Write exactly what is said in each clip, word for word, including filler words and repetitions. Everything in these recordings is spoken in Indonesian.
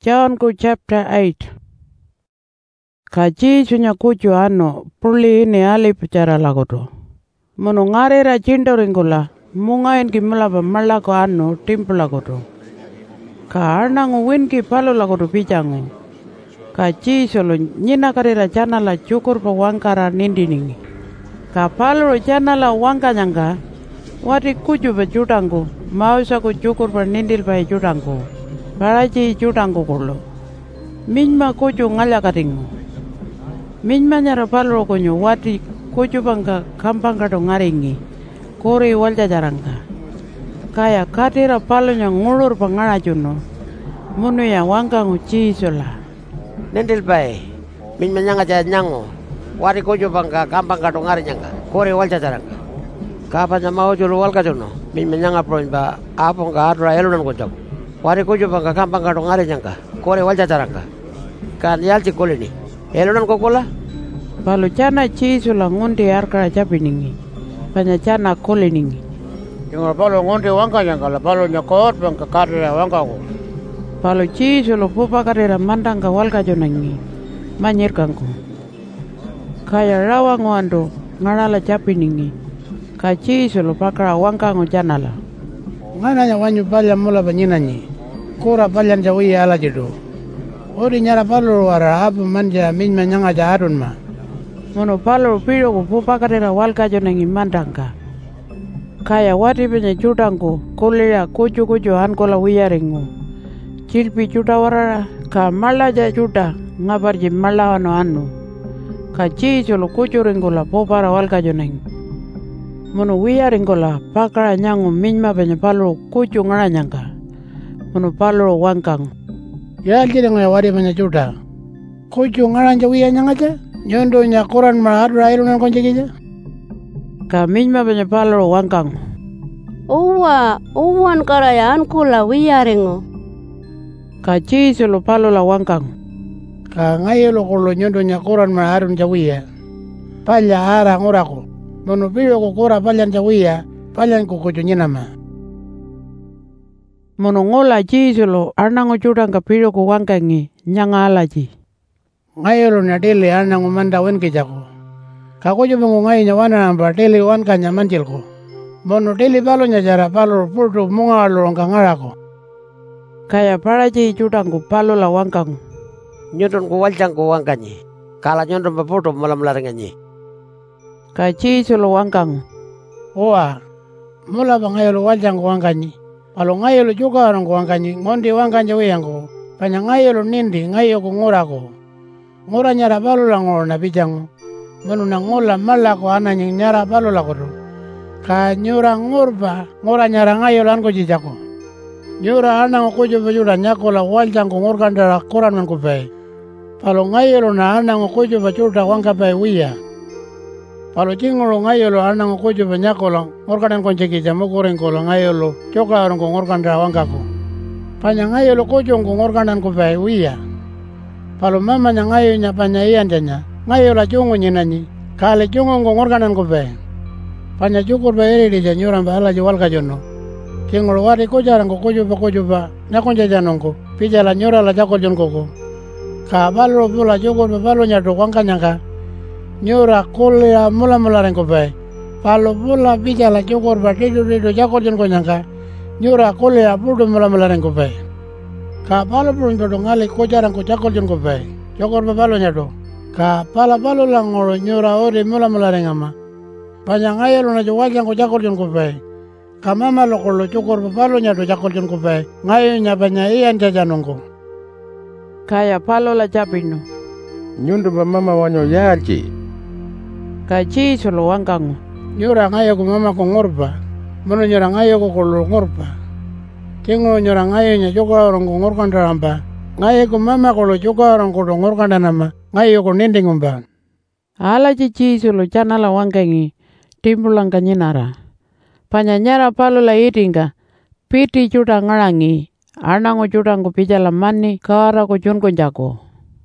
John ku chapter eight. Ka Jesunya kuju ano puli ini ali bicara lagoto. Munu ngarira cindoringula mungain ki melaba malago ano timpu lagoto. Ka arnangu winki palu lagoto pijangu. Ka Jesu lo nyina karira jana la cukur pa wangkara nindiningi. Ka palu jana la wangka nyangka wati kuju pa jutangku mausa ku cukur pa nindil pa jutangku. Baraji jutangku kulo. Minma kuju ngala katingu. Minma nyara palu kunyo wati kuju bangka kampang kato ngaringi. Kori walja jarangka. Kaya katira palu nya ngulur pa ngarajuno. Munu ya wangka nguci isola. Nindil pai. Minma nyanga jaya nyango. Wati kuju bangka kampang kato ngarinyangka. Kori walja jarangka. Kapanya mau julu walka juno. Minma nyanga proin ba apong ka adra elunan kujaku. Wari kuju bangka kampang kato ngari nyangka, kore walja jarangka. Kan yalci kolini, elunan kokola? Palu cana Jesu la ngundi arkara japiningi, panya cana koliningi. Tinggal palu ngundi wangka nyangka la palu nyakot bangka karira wangka ko. Palu Jesu lo pupa karira mandang ka walka jonangi, manyir kangku. Kaya rawa nguando ngarala japiningi, ka Jesu lo pakara wangka ngu janala. Ngana wanyu palya mula banyinanyi. Kura palyan jawi ala jidu. Ori nyara palu wara abu manja minma nyanga jaharun ma. Mono palu piro ku pupa karira walka jonangi mandangka. Kaya wati penye jutangku kuliya kuju kuju ankola wiyaringu. Cilpi juta warara ka mala ja juta ngabarji mala wano anu. Ka Jesu lo kuju ringula popara walka jonangi. Mono wiyaringola pakara nyangu minma penye palu kuju ngaranyangka. Munu palu wangkang. Ya aljiri ngaya wadi banyak juta. Kuju ngaranja wiya nyangaja. Nyondo nya koran mahadu rairunan konjekija. Kami ma banyak palu wangkang. Uwa, uwan karayaan kula wiya ringo. Ka Jesu lo palu la wangkang. Ka ngayo lo kulo nyondo nya koran mahadu jawiya. Palya ara ngurako. Munu pilo ko kura palyan jawiya. Palyan ko kuju nyinama. Munu ngola Jesu lo arnango judang ka piro ku wangkangi nyanga alaji. Ngayo lo na dili arnango manda wen kijako. Kako jo bengu ngayo nyawana namba dili wanka nyamanjil ko. Munu dili palo nyajara palo pultu munga lo ngka ngarako. Kaya paraji judang ku palo la wangkang. Nyodon ku waljang ku wangkanyi. Kala nyodon paputo malam larenganyi. Ka Jesu lo wangkang. Oa, mula ba ngayo lo waljang ku wangkanyi. Kalau ngayo lo juga orang kuangkanyi, ngondi wangkanya wiyangku. Panya ngayo lo nindi, ngayo ku ngurako. Ngura nyara palu la ngoro na pijangu. Manu na ngola mala ko ananying nyara palu la kodo. Ka nyura ngurba, ngura nyara ngayo lan ko jijako. Nyura anang ko jo bajura nyako la waljang ku ngurkan dara koran man ku pay. Kalau ngayo lo na anang ko jo bajura wangka pay wiya. Kalau cingolo ngayo lo anang ko jo banyako la ngurkan kon ceki jamu koreng ko la ngayo lo coka orang ko ngurkan dara wangka ko. Panya ngayo lo ko jo ngurkan ko pay wiya. Kalau mama nya ngayo nya panya iyan janya. Ngayo la jongo nyinanyi. Kale jongo ngurkan ko pay. Panya cukur bayeri di janyuran bahala jawal ka jono. Cingolo wari ko jarang ko jo ba ko jo ba. Nyakon jajanon ko. Pija la nyura la jakol jon ko ko. Ka balo pula cukur ba balo nya do wangka nyangka. Nyura kuliah mula-mula rengko bay. Palo pula pija la cukur ba tidu-tidu jakol jon ko nyangka. Nyura kuliah pudu mula-mula rengko bay. Ka palo pun do ngali ko jarang ko jakol jon ko bay. Cukur ba balo nya do. Ka pala palo lang ngoro nyura ori mula-mula rengama. Panya ngayo lo na jawal ko jakol jon ko bay. Ka mama lo ko lo cukur ba balo nya do jakol jon ko bay. Ngayo nya panya iyan jajanongko. Kaya palo la japino. Nyundu ba mama wanyo yaji. Ka Jesu lo wangkang. Nyura ngayo ku mama ko ngorba. Mano nyura ngayo ko kolo ngorba. Tingo nyura ngayo nya juga orang ko ngorkan daramba. Ngayo ku mama ko lo juga orang ko ngorkan danama. Ngayo ko nending umba. Ala ji Jesu lo jana la wangkangi. Timbulang kanyinara. Panya nyara palo la itinga. Piti juta ngarangi. Arnango judang ko pijala mani kara ko junko jako.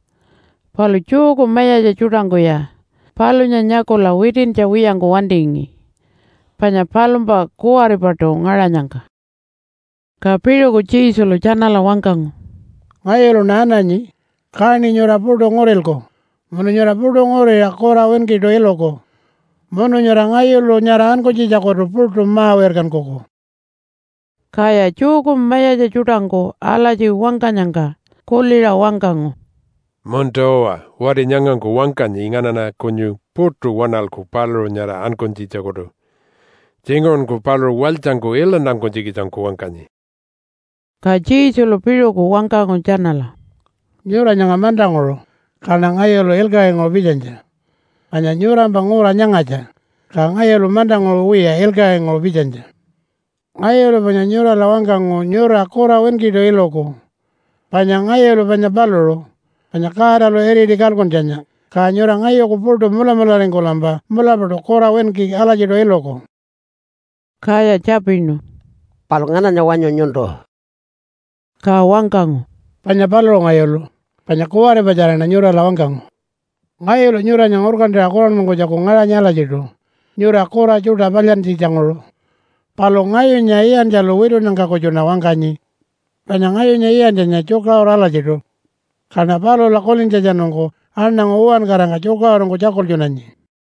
Palu cuku maya ja judang ko ya. Palu nyanyako la witin ca wiyang ko wandingi. Panya palumba kuari pato ngaranyangka. Ka piro ko Jesu lo jana la wangkang. ngayelo nananyi kani nyora pudo ngorelko. Mono nyora pudo ngore akora wenki do eloko. Mono nyora ngayelo nyaraan ko jijako pudo mawerkan koko. Kaya cukum mayaja cutangko alaji wangkanyangka kulira wangkango. Montoa, wari nyanganku wangkanyi inganana kunyu putu wanalku palro nyara ankonji jagodo. Jingonku palro waljangku ilanang konji kijangku wangkanyi. Kaji solo piroku wangkango janala. Nyura nyanga mandangoro, kana ngayelo elga ngo bijanja. Anya nyura bangura nyangaja, ka ngayelo mandangoro wiya elga ngo bijanja. Ngayelo banya nyura lawangkango nyura kora wenki do iloko. Banya ngayelo banya baloro, banya kara lo eri di kalkon janya. Ka nyura ngayo ko purdo mula mula rengko lamba, mula berdo kora wenki alaji do iloko. Kaya capino. Palungana nyawanyo nyundo. Ka wangkango. Banya baloro ngayelo, banya kuware bajara na nyura lawangkango. Ngayelo nyura nyangorkan dira koran mongko jako ngara nyala jido. Nyura kora juda balyan si jangolo. Palo ngayo nya iyan jalo wido nangka kojo na wangkanyi. Banya ngayo nya iyan janya coka orala jido. Karena palo lakolin jajanongko, anang uwan karanga coka orangko jakol jonanyi.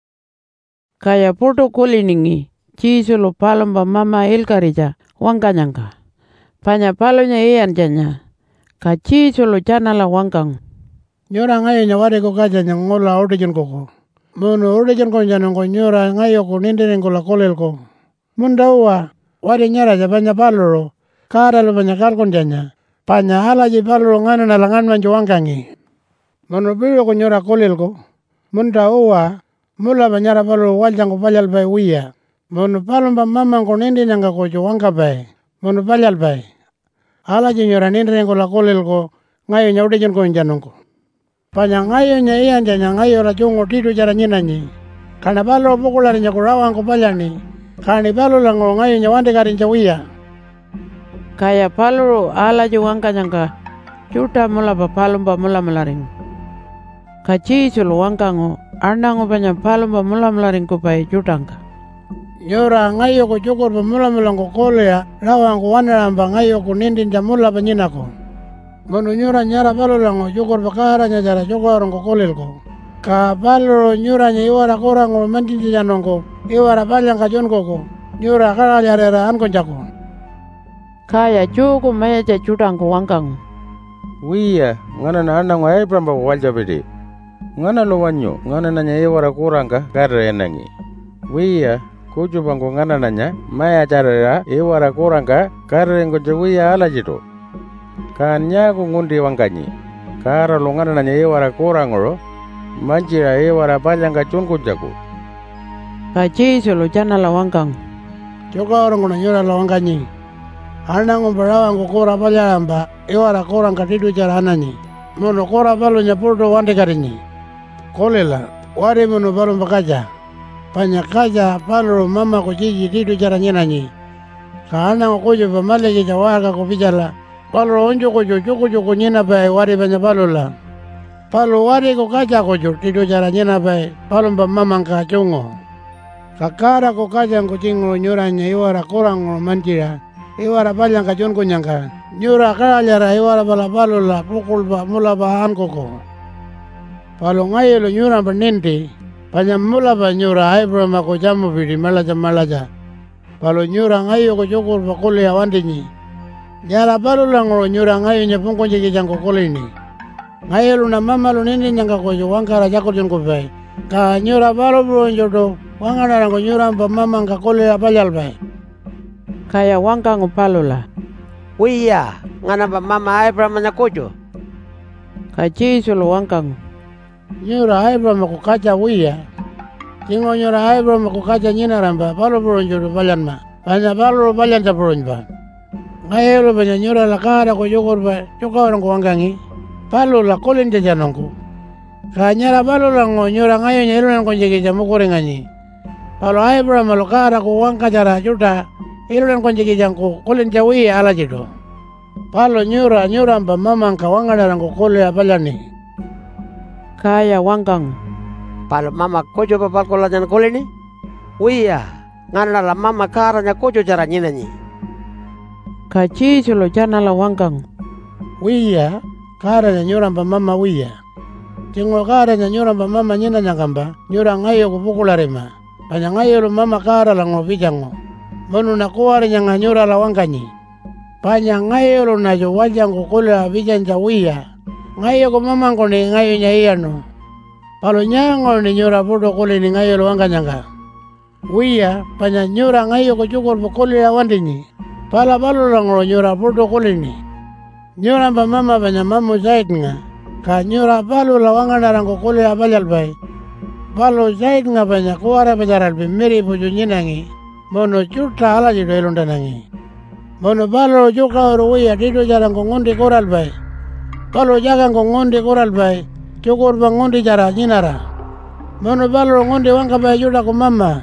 Kaya porto kuliningi, cisolo palomba mama ilkarija wangkanyangka. Panya palonya iyan janya, ka cisolo janala wangkang. Nyora ngayo nya wade ko kaja nya ngola odejon koko. Mono odejon ko janongko nyora ngayo ko nindirengko lakolel ko. Mundawa, wade nyara jabanya paloro, kara lo banyak kalkon janya. Panya alaji paloro ngana nalangan manjo wangkangi. Mono biro ko nyora kolel ko. Mundawa, mula banyara paloro waljang ko palyal bay wiya. Mono palomba mamang ko nindi nangka ko jo wangka bay. Mono palyal bay. Alaji nyora nindirengko lakolel ko, ngayo nya odejon ko janongko. Panya ngayo nya iyan janya ngayo racungo tidu cara nyinanyi. Karena paloro pukulari nya kurawang ko palyani. Kani palo lango ngayo nyawande karin cawiya. Kaya paloro alaji wangkanyangka cuta mula pa palomba mula melaring. Kaci solo wangkango arnango banya palomba mula melaring kupai cutangka. Nyora ngayo ko cukur pa mula mula ko kole ya rawang ko wanaramba ngayo ko nindin jamula panyina ko. Mono nyora nyara palo lango cukur pa kara nya jara cukur ko kolel ko. Ka paloro nyura nya iwara korang o mandindi janongko. Iwara palyang kajon koko, nyura kara jarera ankon jako. Kaya cukup mayaja cutangko wangkango. Wiya, ngana na anang ay pramba walja bede. Ngana lo wanyo, ngana nanya iwara kurangka kare enangi. Wiya, kuju bangko ngana nanya, maya carera iwara kurangka kare engko jawiya ala jito. Kanya ku ngundi wangkanyi. Kara lo ngana nanya iwara kurangoro, manjira iwara palyang kajon jako. Kaci solo janala wangkang. Coka orang kono nyura la wangkanyi. Anang umbarawa ngo kora palyalamba, iwara korang katidu cara ananyi. Mono kora palo nya purdo wande karinyi. Kolela, wari mono palo mbakaja. Panya kaja palo mama ko jiji tidu cara nyenanyi. Ka anang kojo pamale jija warga ko pijala. Palo onjo kojo joko joko nyena bay wari panya palo la. Palo wari ko kaja kojo tidu cara nyena bay palo mba mama ka chungo. Kakara ko kajang ko chingo nyuranya iwara korang manjira. Iwara palyang kajon ko nyangka. Nyura kalyara iwara bala palo la pukul ba mula bahan koko. Palo ngayo lo nyura penindi. Panya mula ba nyura aibra mako jamu bidi malaja malaja. Palo nyura ngayo ko cukur ba kuli awandinyi. Jara palo lang lo nyura ngayo nya pungko jiki jangko kuli ni. Ngayo lo na mama lo nindi nyangka ko jo wangkara jako jon ko bay. Ka nyura palo bro njodo. Wangana rango nyuram pa mamang ka kole apalyal bay. Kaya wangkango palola. Wiya, ngana pa mama Abraham nya kojo. Kaci solo wangkango. Nyura Abraham ko kaca wiya. Jingo nyura Abraham ko kaca nyina ramba palo bronjo do palyan ma. Panya palo palyan ta bronjo ba. Ngayelo banya nyura la kara ko jokor ba. Joka orang ko wangkangi. Palo la kolen jajanongko. Kanyara palo la ngo nyura ngayo nyero nan ko jege jamu korenganyi. Palo Abraham lo kara ko wangka jara juta. Iluran konjeki jangko kolen jawi ala jido. Palo nyura nyura mba mamang ka wangana rango kole apalani. Kaya wangkang. Palo mama kojo papal kola jan kole ni. Wiya, ngana la mama kara nya kojo jara nyinanyi. Kaci sulo jana la wangkang. Wiya, karanya nyuramba mama wiya. Tingo karanya nyuramba mama nyina nyangamba, nyura ngayo kupukularima. Panya ngayo lo mama kara la ngopijango. Monu na kuwari nyanga nyura la wanganyi. Panya ngayo lo na jo wajango kula vijanja wiya. Ngayo ko mama ngone ngayo nyaiyano. Palo nyango ni nyura puto kule ni ngayo lo wanganyanga. Wiya panya nyura ngayo ko chukul pukuli la wandini. Pala palo la ngoro nyura puto kule ni. Nyura mba mama panya mamu zaid nga. Ka nyura palo la wangana rango kule la balyal bay. Palo zaid nga panya kuwara pajaral pi miri puju nyinangi. Mono chuta ala jido elundanangi. Mono palo chuka oro wiya tito jarango ngondi koral bay. Palo jagango ngondi koral bay. Cukur bang ngondi jara nyinara. Mono palo ngondi wangka bay juda ko mama.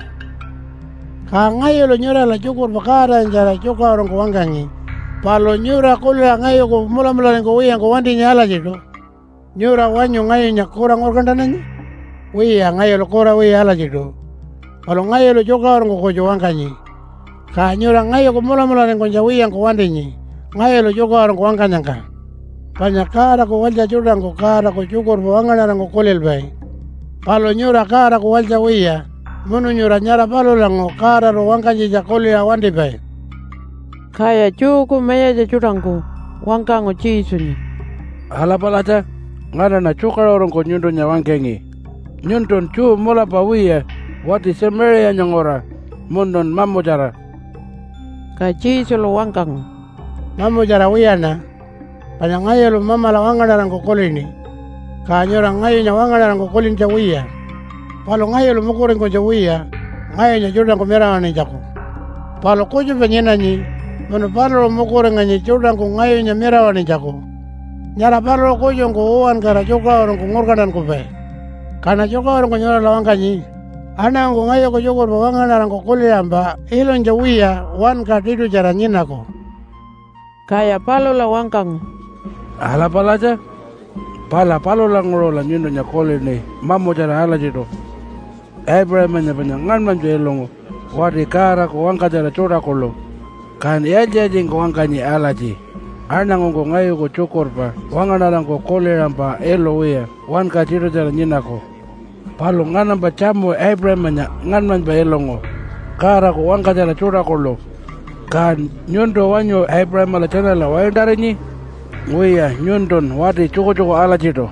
Ka ngayo lo nyura la cukur bakara jara cuka orang ko wangkangi. Palo nyura kula ngayo ko mula mula ngo wiya ngo wandi nyala jido. Nyura wanyo ngayo nya kurang organdananyi. Wiya ngayo lo kora wiya ala jido. Palo ngayo lo cuka orang ko jo wangkanyi. Ka nyura ngayo ko mula mula ngo ja wiya ngo wandi nyi. Ngayo lo cuka orang ko wangkanyangka. Panya kara ko walja juda ngo kara ko cukur bawangana ngo kulil bay. Palo nyura kara ko walja wiya. Munu nyura nyara palo lango kara ro wangkanyi ja kulil wandi bay. Kaya cuku meya ja judango wangkango chisunyi. Halapalacha ngana na cukara orang ko nyundo nya wangkengi. Nyundon cu mula pa wiya wati semere ya nyangora mundon mamu jara. Ka chisulo wangkango. Mamu jara wiya na. Panya ngayo lo mama la wangana rango kolini. Ka nyura ngayo nya wangana rango kolini ja wiya. Palo ngayo lo mukurin ko ja wiya. Ngayo nya judango merawani jako. Palo kuju penyena nyi. Mano palo lo mukurin nganyi judango ngayo nya merawani jako. Nyara palo kuju ngo uwan kara cuka orang ko ngurkanan ko pe. Kana cuka orang ko nyura la wangkanyi. Ana ngo ngayo ko cukur bawangana rango koli amba. Ilon ja wiya wan ka tidu jara nyina ko. Kaya palo la wangkango. Halapalacha pala palo la ngoro la nyundo nya kole ni mamu jara ala jido. Abraham nya panya ngan manjo elongo. Wadi kara ko wangka jara chora kolo. Kan yaja jing ko wangka ni ala ji. Ana ngongo ngayo ko cukur pa. Wangana lang ko kole rampa elo wea. Wanka jido jara nyina ko. Palo ngana ba chamo Abraham nya ngan manjo elongo. Kara ko wangka jara chora kolo. Kan nyundo wanyo Abraham la chana la wayo dare ni. Wiya nyundon wati cuko cuko ala jido.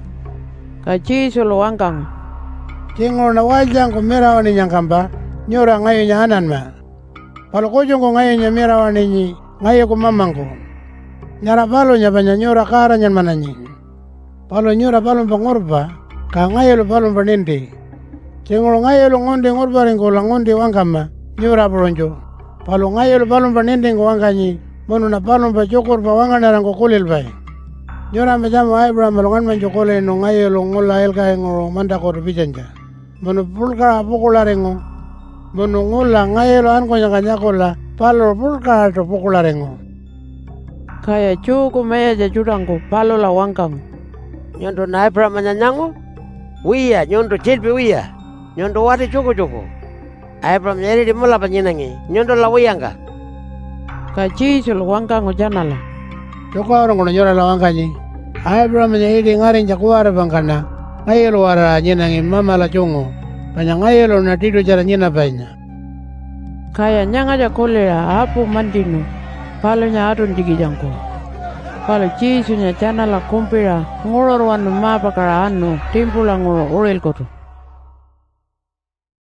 Ka chisulo wangkango. Tingo na wajang ko merawani nyangkamba. Nyura ngayo nya hanan ma. Palo kuju ko ngayo nya merawani nyi. Ngayo ko mamangko. Nyara palo nya banya nyura kara nyan mananyi. Palo nyura palo pangorba. Ka ngayo lo palo panindi. Tingo ngayo lo ngondi ngorba ringo la ngondi wangkama. Nyura bronjo. Palo ngayo lo palo panindi ngo wangkanyi. Monu na palo pa cukur pa wangana rango kulil bay. Nyura majamo Abraham malongan manjo kole no ngayo lo ngola elka ngo manda ko bijanja. Monu pulka pukularengo. Monu ngola ngayo lo anko nyaka nyakola palo pulka to pukularengo. Kaya cuku meya ja judango palo la wangkango. Nyondo na Abraham manyanyango. Wiya nyondo chilpi wiya. Nyondo wati cuku cuku. Abraham nyeri di mula panyinangi. Nyondo la wiyanga. Ka chisulo wangkango janala. Cuka orang kono nyura la wangkanyi. Abraham nya idi ngarin jakuara bangkana. Ngayo lo wara nyinangi mama la chungo. Panya ngayo lo na tidu jara nyina panya. Kaya nyanga ja kolera apu mandino. Palo nya adon digi jangko. Palo chisu nya janala kumpira. Ngoror wanu mapa kara anu. Timpula ngoro orel koto.